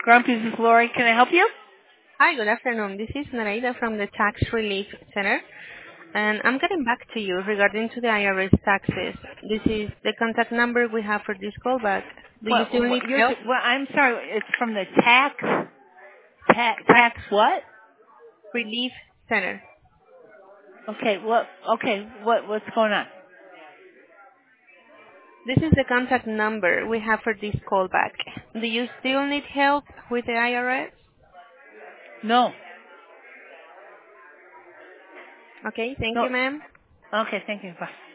Grumpy's is Lori. Can I help you? Hi, good afternoon. This is Nereida from the Tax Relief Center, and I'm getting back to you regarding to the IRS taxes. This is the contact number we have for this callback. Do you still need help? I'm sorry. It's from the tax Tax what? Relief Center. Okay. What's going on? This is the contact number we have for this callback. Do you still need help with the IRS? No. Okay, thank No. you, ma'am. Okay. Thank you. Bye.